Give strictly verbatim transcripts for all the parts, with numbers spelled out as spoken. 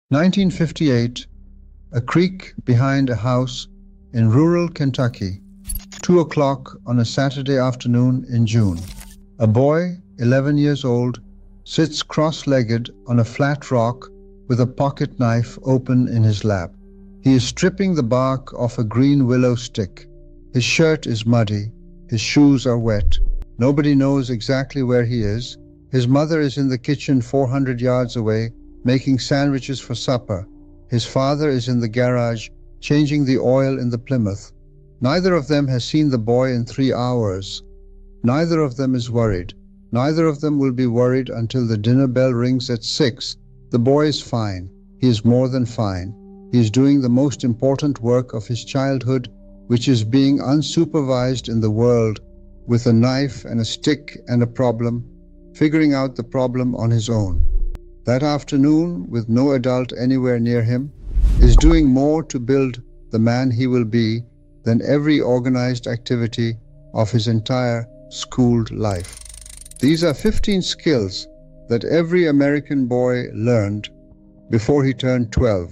nineteen fifty-eight, a creek behind a house in rural Kentucky. Two o'clock on a Saturday afternoon in June. A boy, eleven years old, sits cross-legged on a flat rock with a pocket knife open in his lap. He is stripping the bark off a green willow stick. His shirt is muddy. His shoes are wet. Nobody knows exactly where he is. His mother is in the kitchen four hundred yards away, making sandwiches for supper. His father is in the garage, changing the oil in the Plymouth. Neither of them has seen the boy in three hours. Neither of them is worried. Neither of them will be worried until the dinner bell rings at six. The boy is fine. He is more than fine. He is doing the most important work of his childhood, which is being unsupervised in the world, with a knife and a stick and a problem, figuring out the problem on his own. That afternoon, with no adult anywhere near him, is doing more to build the man he will be than every organized activity of his entire schooled life. These are fifteen skills that every American boy learned before he turned twelve.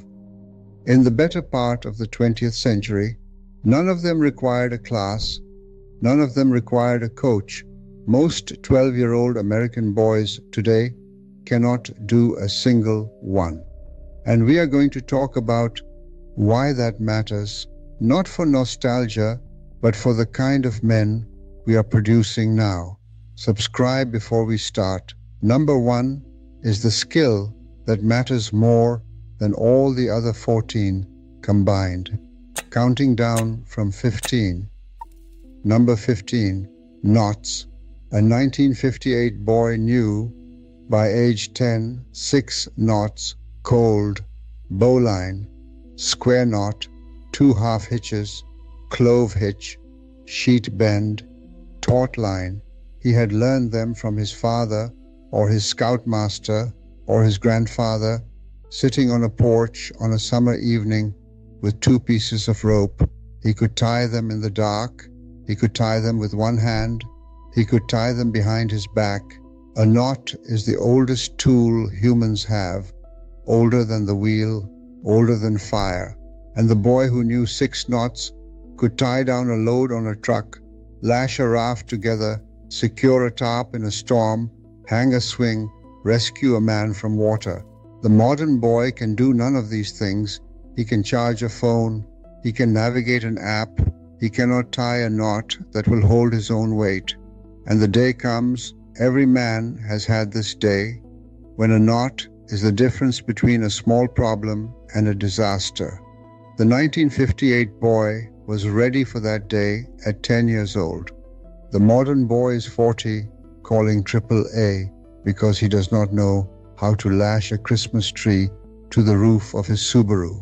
In the better part of the twentieth century, none of them required a class. None of them required a coach. Most twelve-year-old American boys today cannot do a single one. And we are going to talk about why that matters, not for nostalgia, but for the kind of men we are producing now. Subscribe before we start. Number one is the skill that matters more than all the other fourteen combined. Counting down from fifteen. Number fifteen, knots. A nineteen fifty-eight boy knew by age ten, six knots, cold, bowline, square knot, two half hitches, clove hitch, sheet bend, taut line. He had learned them from his father or his scoutmaster or his grandfather, sitting on a porch on a summer evening with two pieces of rope. He could tie them in the dark. He could tie them with one hand. He could tie them behind his back. A knot is the oldest tool humans have, older than the wheel, older than fire. And the boy who knew six knots could tie down a load on a truck, lash a raft together, secure a tarp in a storm, hang a swing, rescue a man from water. The modern boy can do none of these things. He can charge a phone. He can navigate an app. He cannot tie a knot that will hold his own weight. And the day comes, every man has had this day, when a knot is the difference between a small problem and a disaster. The nineteen fifty-eight boy was ready for that day at ten years old. The modern boy is forty, calling triple A because he does not know how to lash a Christmas tree to the roof of his Subaru.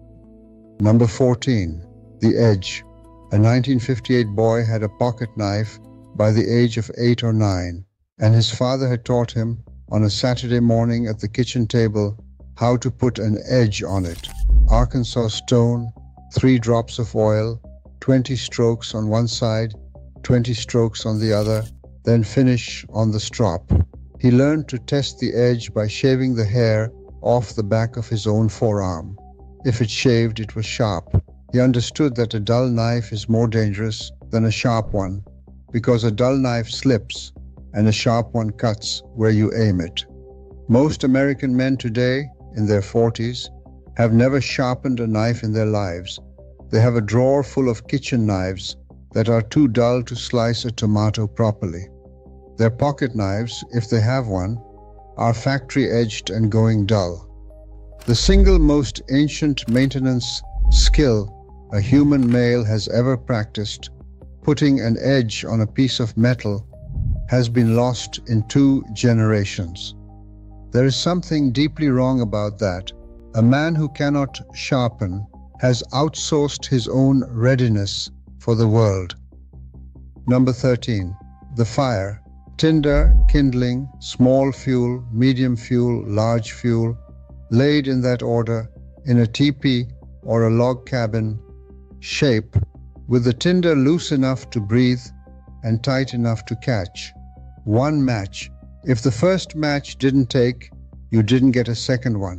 Number fourteen, the edge. A nineteen fifty-eight boy had a pocket knife by the age of eight or nine, and his father had taught him on a Saturday morning at the kitchen table how to put an edge on it. Arkansas stone, three drops of oil, twenty strokes on one side, twenty strokes on the other, then finish on the strop. He learned to test the edge by shaving the hair off the back of his own forearm. If it shaved, it was sharp. He understood that a dull knife is more dangerous than a sharp one, because a dull knife slips and a sharp one cuts where you aim it. Most American men today, in their forties, have never sharpened a knife in their lives. They have a drawer full of kitchen knives that are too dull to slice a tomato properly. Their pocket knives, if they have one, are factory-edged and going dull. The single most ancient maintenance skill a human male has ever practiced, putting an edge on a piece of metal, has been lost in two generations. There is something deeply wrong about that. A man who cannot sharpen has outsourced his own readiness for the world. Number thirteen, the fire. Tinder, kindling, small fuel, medium fuel, large fuel, laid in that order in a teepee or a log cabin shape, with the tinder loose enough to breathe and tight enough to catch. One match. If the first match didn't take, you didn't get a second one.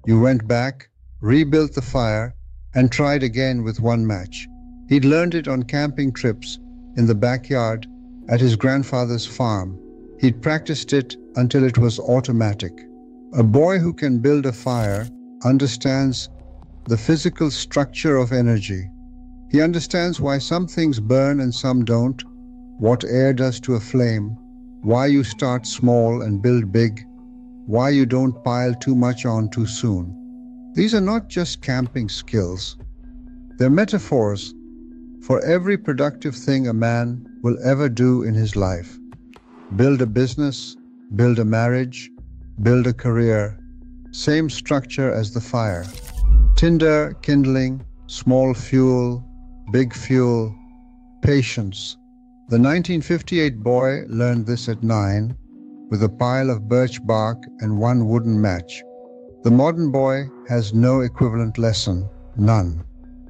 You went back, rebuilt the fire, and tried again with one match. He'd learned it on camping trips, in the backyard, at his grandfather's farm. He'd practiced it until it was automatic. A boy who can build a fire understands the physical structure of energy. He understands why some things burn and some don't, what air does to a flame, why you start small and build big, why you don't pile too much on too soon. These are not just camping skills. They're metaphors for every productive thing a man will ever do in his life. Build a business, build a marriage, build a career. Same structure as the fire. Tinder, kindling, small fuel, big fuel, patience. The nineteen fifty-eight boy learned this at nine with a pile of birch bark and one wooden match. The modern boy has no equivalent lesson, none.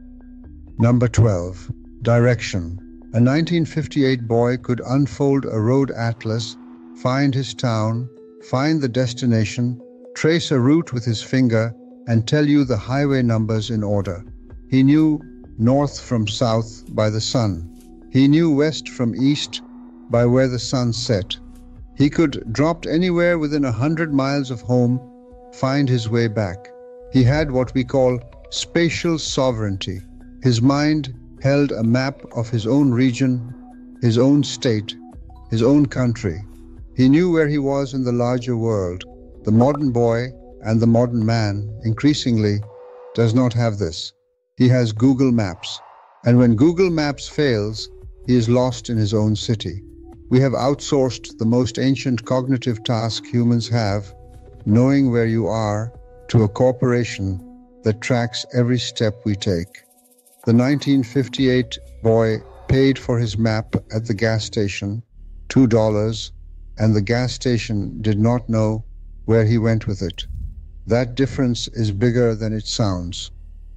Number twelve, direction. A nineteen fifty-eight boy could unfold a road atlas, find his town, find the destination, trace a route with his finger, and tell you the highway numbers in order. He knew north from south by the sun. He knew west from east by where the sun set. He could, dropped anywhere within a hundred miles of home, find his way back. He had what we call spatial sovereignty. His mind held a map of his own region, his own state, his own country. He knew where he was in the larger world. The modern boy and the modern man, increasingly, does not have this. He has Google Maps. And when Google Maps fails, he is lost in his own city. We have outsourced the most ancient cognitive task humans have, knowing where you are, to a corporation that tracks every step we take. The nineteen fifty-eight boy paid for his map at the gas station, two dollars, and the gas station did not know where he went with it. That difference is bigger than it sounds.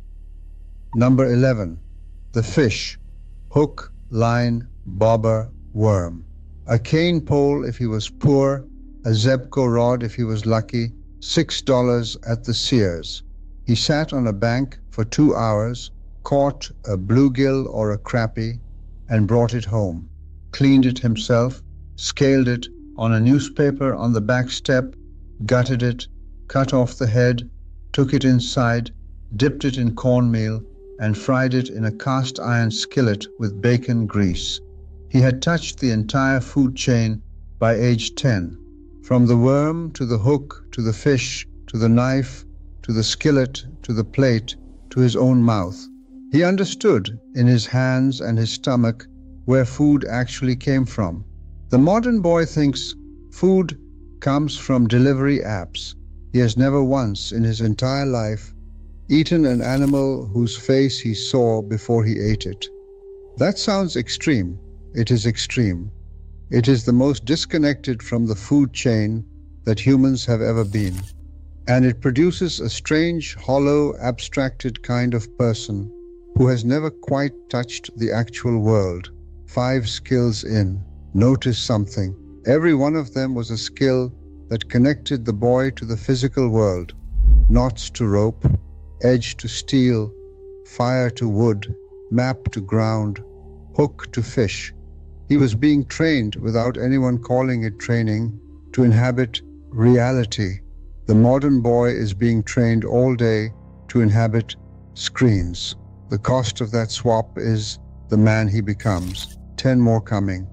Number eleven, the fish. Hook, line, bobber, worm. A cane pole if he was poor, a Zebco rod if he was lucky, six dollars at the Sears. He sat on a bank for two hours, caught a bluegill or a crappie, and brought it home. Cleaned it himself, scaled it on a newspaper on the back step, gutted it, cut off the head, took it inside, dipped it in cornmeal, and fried it in a cast iron skillet with bacon grease. He had touched the entire food chain by age ten. From the worm to the hook to the fish to the knife to the skillet to the plate to his own mouth. He understood in his hands and his stomach where food actually came from. The modern boy thinks food comes from delivery apps. He has never once in his entire life eaten an animal whose face he saw before he ate it. That sounds extreme. It is extreme. It is the most disconnected from the food chain that humans have ever been. And it produces a strange, hollow, abstracted kind of person who has never quite touched the actual world. Five skills in. Notice something. Every one of them was a skill that connected the boy to the physical world. Knots to rope, edge to steel, fire to wood, map to ground, hook to fish. He was being trained, without anyone calling it training, to inhabit reality. The modern boy is being trained all day to inhabit screens. The cost of that swap is the man he becomes. Ten more coming.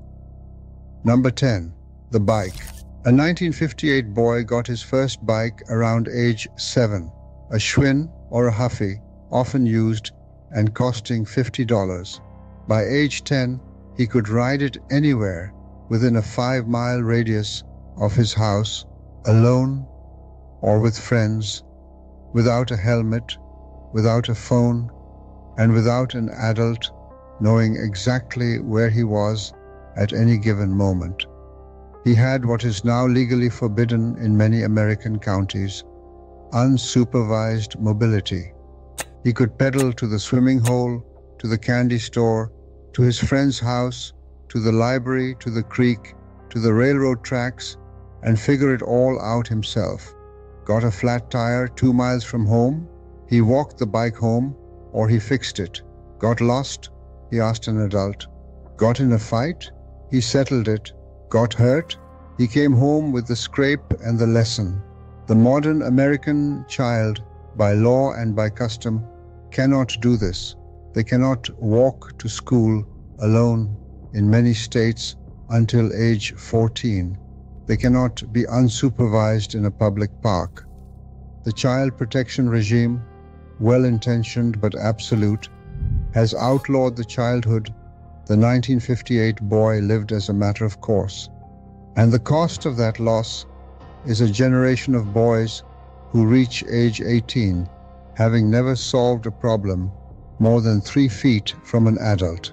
Number ten, the bike. A nineteen fifty-eight boy got his first bike around age seven. A Schwinn or a Huffy, often used and costing fifty dollars. By age ten, he could ride it anywhere within a five-mile radius of his house, alone or with friends, without a helmet, without a phone, and without an adult knowing exactly where he was at any given moment. He had what is now legally forbidden in many American counties: unsupervised mobility. He could pedal to the swimming hole, to the candy store, to his friend's house, to the library, to the creek, to the railroad tracks, and figure it all out himself. got a flat tire two miles from home, he walked the bike home, or he fixed it. Got lost, he asked an adult. Got in a fight, he settled it. Got hurt, he came home with the scrape and the lesson. The modern American child, by law and by custom, cannot do this. They cannot walk to school alone in many states until age fourteen. They cannot be unsupervised in a public park. The child protection regime, well-intentioned but absolute, has outlawed the childhood the nineteen fifty-eight boy lived as a matter of course. And the cost of that loss is a generation of boys who reach age eighteen, having never solved a problem more than three feet from an adult.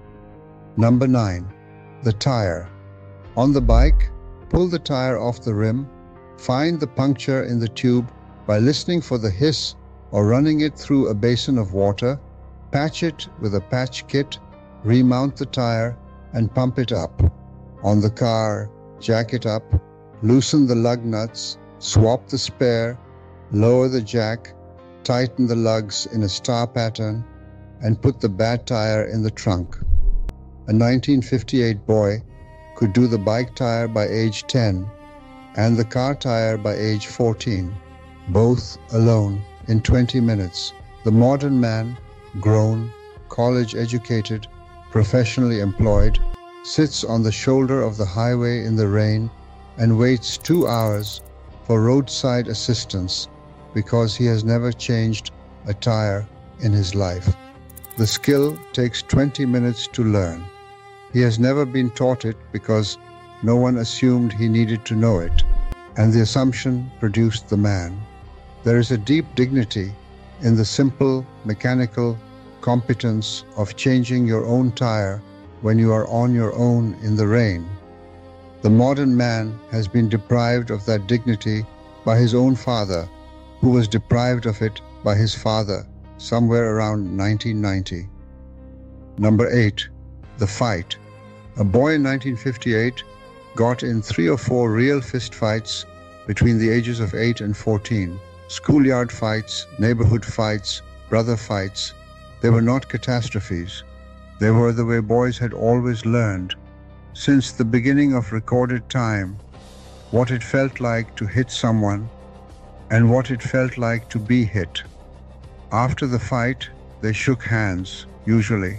Number nine, the tire. On the bike, pull the tire off the rim, find the puncture in the tube by listening for the hiss or running it through a basin of water, patch it with a patch kit, remount the tire and pump it up. On the car, jack it up, loosen the lug nuts, swap the spare, lower the jack, tighten the lugs in a star pattern, and put the bad tire in the trunk. A nineteen fifty-eight boy could do the bike tire by age ten and the car tire by age fourteen, both alone in twenty minutes. The modern man, grown, college-educated, professionally employed, sits on the shoulder of the highway in the rain and waits two hours for roadside assistance because he has never changed a tire in his life. The skill takes twenty minutes to learn. He has never been taught it because no one assumed he needed to know it, and the assumption produced the man. There is a deep dignity in the simple, mechanical competence of changing your own tire when you are on your own in the rain. The modern man has been deprived of that dignity by his own father, who was deprived of it by his father somewhere around nineteen ninety. Number eight, the fight. A boy in nineteen fifty-eight got in three or four real fist fights between the ages of eight and fourteen. Schoolyard fights, neighborhood fights, brother fights. They were not catastrophes. They were the way boys had always learned, since the beginning of recorded time, what it felt like to hit someone and what it felt like to be hit. After the fight, they shook hands, usually,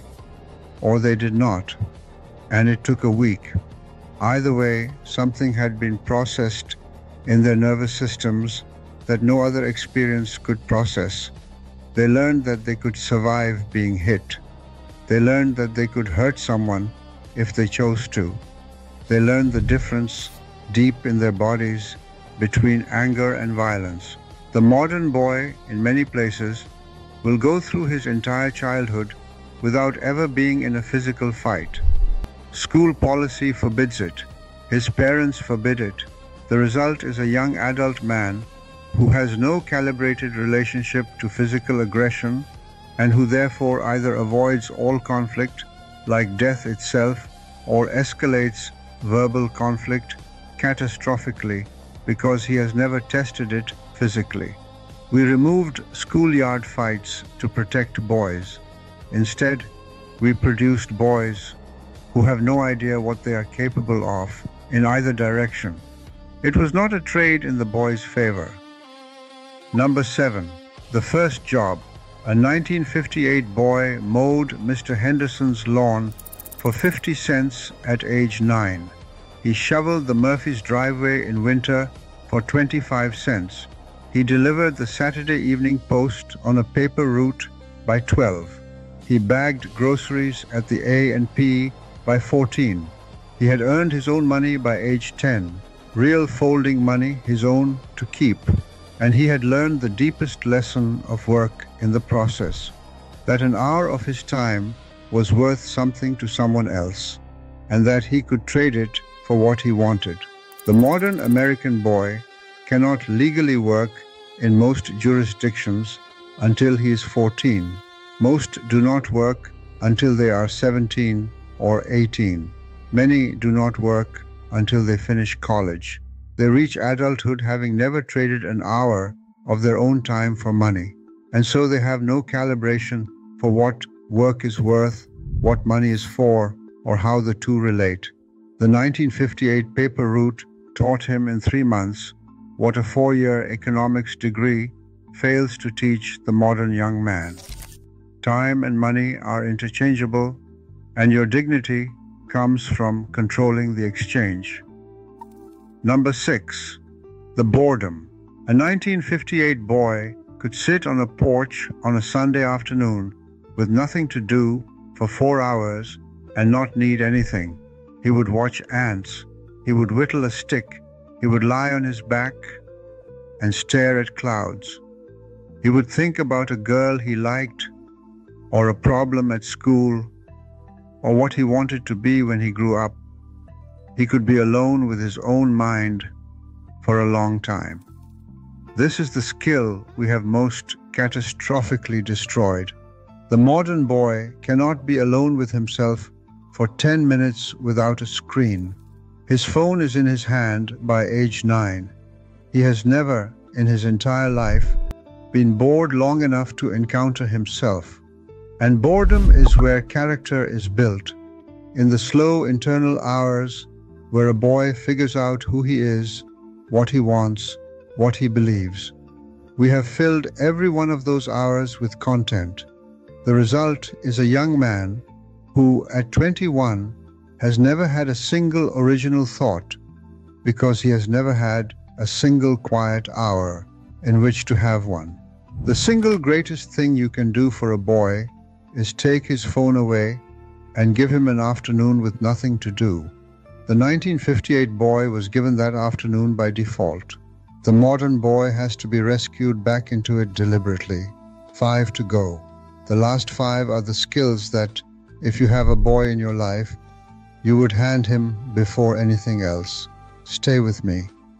or they did not, and it took a week. Either way, something had been processed in their nervous systems that no other experience could process. They learned that they could survive being hit. They learned that they could hurt someone if they chose to. They learned the difference deep in their bodies between anger and violence. The modern boy, in many places, will go through his entire childhood without ever being in a physical fight. School policy forbids it. His parents forbid it. The result is a young adult man who has no calibrated relationship to physical aggression and who therefore either avoids all conflict, like death itself, or escalates verbal conflict catastrophically because he has never tested it physically. We removed schoolyard fights to protect boys. Instead, we produced boys who have no idea what they are capable of in either direction. It was not a trade in the boy's favor. Number seven, the first job. A nineteen fifty-eight boy mowed Mister Henderson's lawn for fifty cents at age nine. He shoveled the Murphy's driveway in winter for twenty-five cents. He delivered the Saturday Evening Post on a paper route by twelve. He bagged groceries at the A and P by fourteen. He had earned his own money by age ten, real folding money, his own to keep. And he had learned the deepest lesson of work in the process, that an hour of his time was worth something to someone else, and that he could trade it for what he wanted. The modern American boy cannot legally work in most jurisdictions until he is fourteen. Most do not work until they are seventeen or eighteen. Many do not work until they finish college. They reach adulthood having never traded an hour of their own time for money, and so they have no calibration for what work is worth, what money is for, or how the two relate. The nineteen fifty-eight paper route taught him in three months what a four-year economics degree fails to teach the modern young man. Time and money are interchangeable, and your dignity comes from controlling the exchange. Number six, the boredom. A nineteen fifty-eight boy could sit on a porch on a Sunday afternoon with nothing to do for four hours and not need anything. He would watch ants. He would whittle a stick. He would lie on his back and stare at clouds. He would think about a girl he liked, or a problem at school, or what he wanted to be when he grew up. He could be alone with his own mind for a long time. This is the skill we have most catastrophically destroyed. The modern boy cannot be alone with himself for ten minutes without a screen. His phone is in his hand by age nine. He has never, in his entire life, been bored long enough to encounter himself. And boredom is where character is built, in the slow internal hours where a boy figures out who he is, what he wants, what he believes. We have filled every one of those hours with content. The result is a young man who, at twenty-one, has never had a single original thought because he has never had a single quiet hour in which to have one. The single greatest thing you can do for a boy is take his phone away and give him an afternoon with nothing to do. The nineteen fifty-eight boy was given that afternoon by default. The modern boy has to be rescued back into it deliberately. Five to go. The last five are the skills that, if you have a boy in your life, you would hand him before anything else. Stay with me.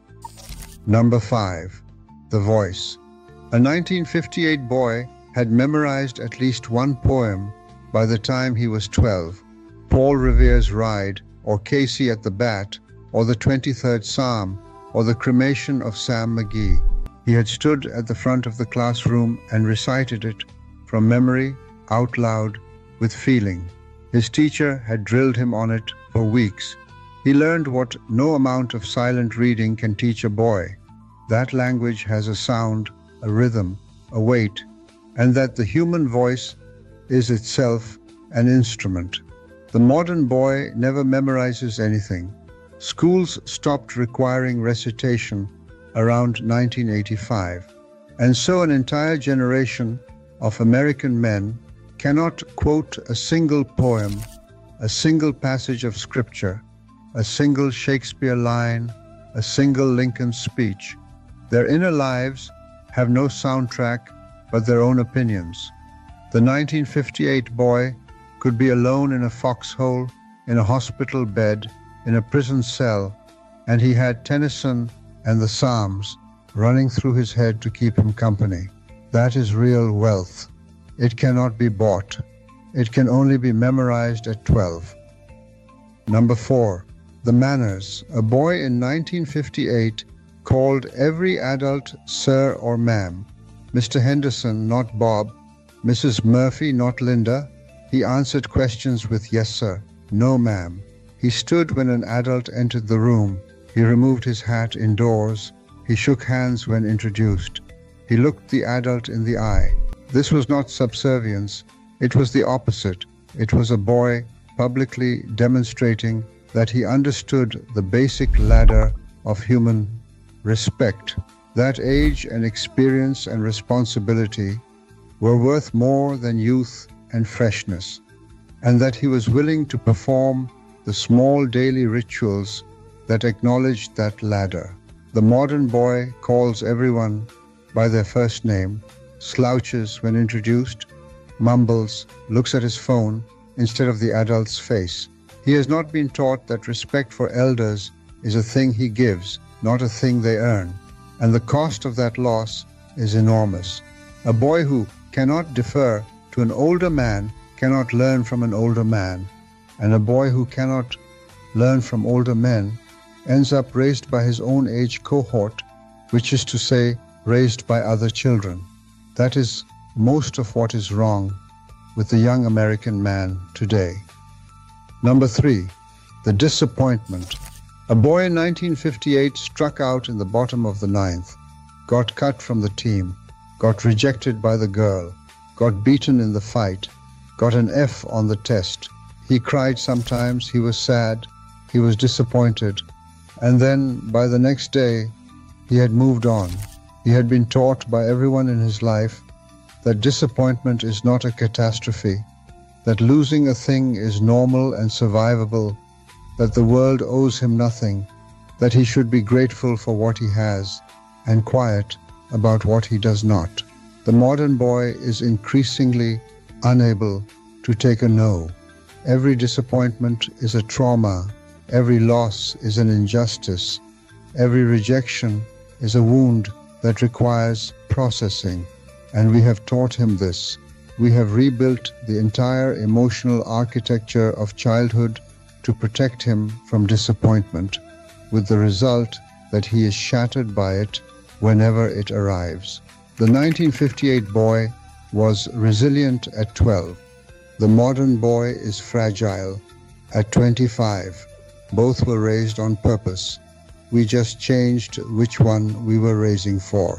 Number five, the voice. A nineteen fifty-eight boy had memorized at least one poem by the time he was twelve. Paul Revere's Ride, or Casey at the Bat, or the twenty-third Psalm, or the Cremation of Sam McGee. He had stood at the front of the classroom and recited it from memory, out loud, with feeling. His teacher had drilled him on it for weeks. He learned what no amount of silent reading can teach a boy. That language has a sound, a rhythm, a weight, and that the human voice is itself an instrument. The modern boy never memorizes anything. Schools stopped requiring recitation around nineteen eighty-five, and so an entire generation of American men cannot quote a single poem, a single passage of scripture, a single Shakespeare line, a single Lincoln speech. Their inner lives have no soundtrack but their own opinions. The nineteen fifty-eight boy could be alone in a foxhole, in a hospital bed, in a prison cell, and he had Tennyson and the Psalms running through his head to keep him company. That is real wealth. It cannot be bought. It can only be memorized at twelve. Number four, the manners. A boy in nineteen fifty-eight called every adult sir or ma'am. Mister Henderson, not Bob. Missus Murphy, not Linda. He answered questions with yes, sir, no, ma'am. He stood when an adult entered the room. He removed his hat indoors. He shook hands when introduced. He looked the adult in the eye. This was not subservience. It was the opposite. It was a boy publicly demonstrating that he understood the basic ladder of human respect. That age and experience and responsibility were worth more than youth and freshness, and that he was willing to perform the small daily rituals that acknowledged that ladder. The modern boy calls everyone by their first name, slouches when introduced, mumbles, looks at his phone instead of the adult's face. He has not been taught that respect for elders is a thing he gives, not a thing they earn, and the cost of that loss is enormous. A boy who cannot defer to an older man cannot learn from an older man, and a boy who cannot learn from older men ends up raised by his own age cohort, which is to say, raised by other children. That is most of what is wrong with the young American man today. Number three, the disappointment. A boy in nineteen fifty-eight struck out in the bottom of the ninth, got cut from the team, got rejected by the girl, got beaten in the fight, got an F on the test. He cried sometimes, he was sad, he was disappointed, and then by the next day, he had moved on. He had been taught by everyone in his life that disappointment is not a catastrophe, that losing a thing is normal and survivable, that the world owes him nothing, that he should be grateful for what he has and quiet about what he does not. The modern boy is increasingly unable to take a no. Every disappointment is a trauma. Every loss is an injustice. Every rejection is a wound that requires processing. And we have taught him this. We have rebuilt the entire emotional architecture of childhood to protect him from disappointment, with the result that he is shattered by it whenever it arrives. The nineteen fifty-eight boy was resilient at twelve. The modern boy is fragile at twenty-five. Both were raised on purpose. We just changed which one we were raising for.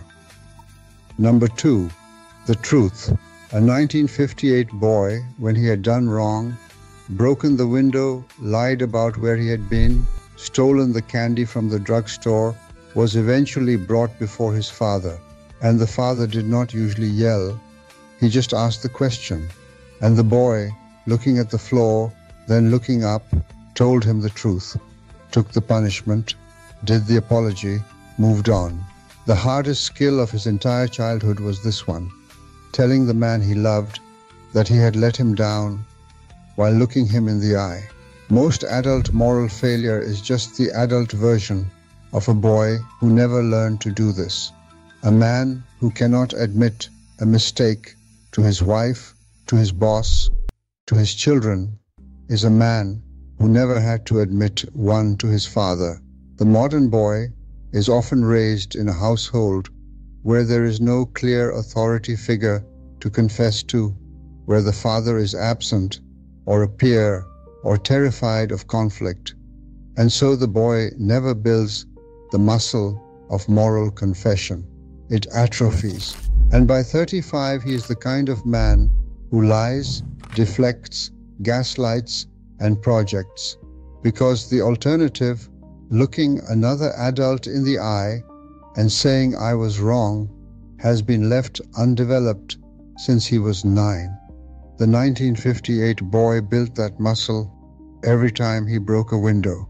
Number two, the truth. A nineteen fifty-eight boy, when he had done wrong, broken the window, lied about where he had been, stolen the candy from the drugstore, was eventually brought before his father. And the father did not usually yell. He just asked the question. And the boy, looking at the floor, then looking up, told him the truth, took the punishment, did the apology, moved on. The hardest skill of his entire childhood was this one, telling the man he loved that he had let him down while looking him in the eye. Most adult moral failure is just the adult version of a boy who never learned to do this. A man who cannot admit a mistake to his wife, to his boss, to his children, is a man who never had to admit one to his father. The modern boy is often raised in a household where there is no clear authority figure to confess to, where the father is absent or a peer or terrified of conflict. And so the boy never builds the muscle of moral confession. It atrophies. And by thirty-five, he is the kind of man who lies, deflects, gaslights, and projects. Because the alternative, looking another adult in the eye and saying I was wrong, has been left undeveloped since he was nine. The nineteen fifty-eight boy built that muscle every time he broke a window.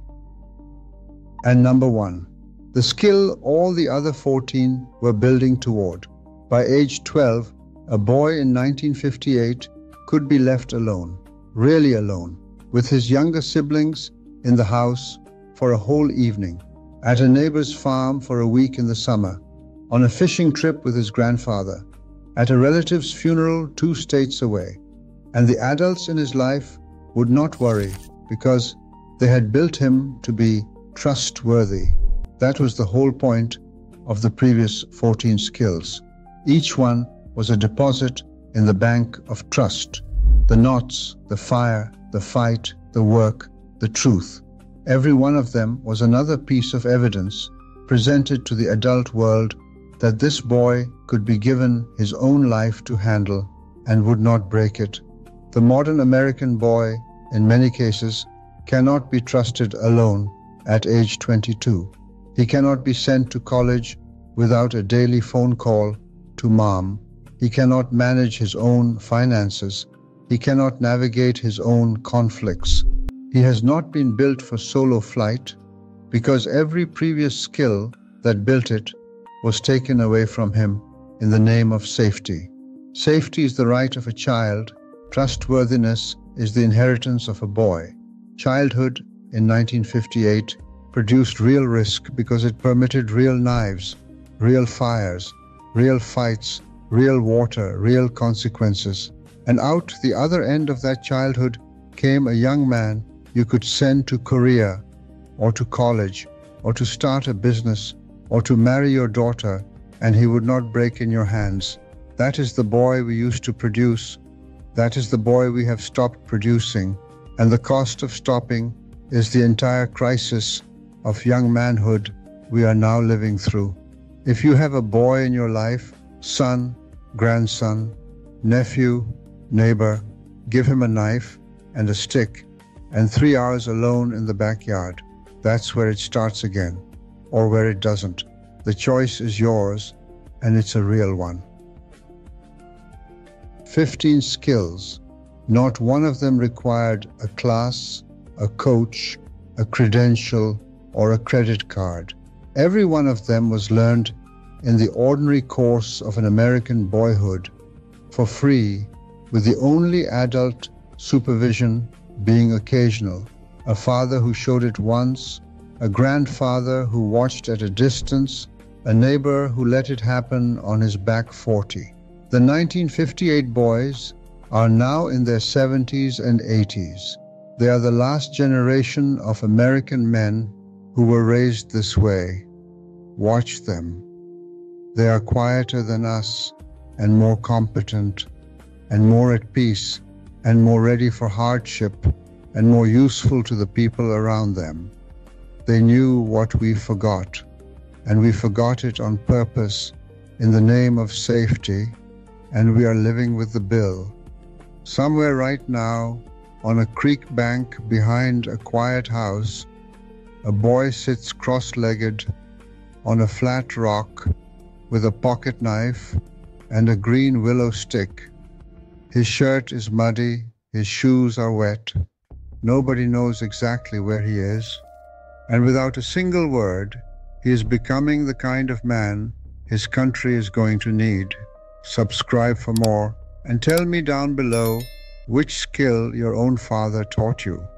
And number one, the skill all the other fourteen were building toward. By age twelve, a boy in nineteen fifty-eight could be left alone, really alone, with his younger siblings in the house for a whole evening, at a neighbor's farm for a week in the summer, on a fishing trip with his grandfather, at a relative's funeral two states away. And the adults in his life would not worry because they had built him to be trustworthy. That was the whole point of the previous fourteen skills. Each one was a deposit in the bank of trust. The knots, the fire, the fight, the work, the truth. Every one of them was another piece of evidence presented to the adult world that this boy could be given his own life to handle and would not break it. The modern American boy, in many cases, cannot be trusted alone at age twenty-two. He cannot be sent to college without a daily phone call to mom. He cannot manage his own finances. He cannot navigate his own conflicts. He has not been built for solo flight because every previous skill that built it was taken away from him in the name of safety. Safety is the right of a child. Trustworthiness is the inheritance of a boy. Childhood in nineteen fifty-eight produced real risk because it permitted real knives, real fires, real fights, real water, real consequences. And out the other end of that childhood came a young man you could send to Korea or to college or to start a business, or to marry your daughter, and he would not break in your hands. That is the boy we used to produce. That is the boy we have stopped producing. And the cost of stopping is the entire crisis of young manhood we are now living through. If you have a boy in your life, son, grandson, nephew, neighbor, give him a knife and a stick and three hours alone in the backyard. That's where it starts again, or where it doesn't. The choice is yours, and it's a real one. fifteen skills. Not one of them required a class, a coach, a credential, or a credit card. Every one of them was learned in the ordinary course of an American boyhood, for free, with the only adult supervision being occasional. A father who showed it once, a grandfather who watched at a distance, a neighbor who let it happen on his back forty. The nineteen fifty-eight boys are now in their seventies and eighties. They are the last generation of American men who were raised this way. Watch them. They are quieter than us, and more competent, and more at peace, and more ready for hardship, and more useful to the people around them. They knew what we forgot, and we forgot it on purpose in the name of safety, and we are living with the bill. Somewhere right now, on a creek bank behind a quiet house, a boy sits cross-legged on a flat rock with a pocket knife and a green willow stick. His shirt is muddy, his shoes are wet. Nobody knows exactly where he is, and without a single word, he is becoming the kind of man his country is going to need. Subscribe for more, and tell me down below which skill your own father taught you.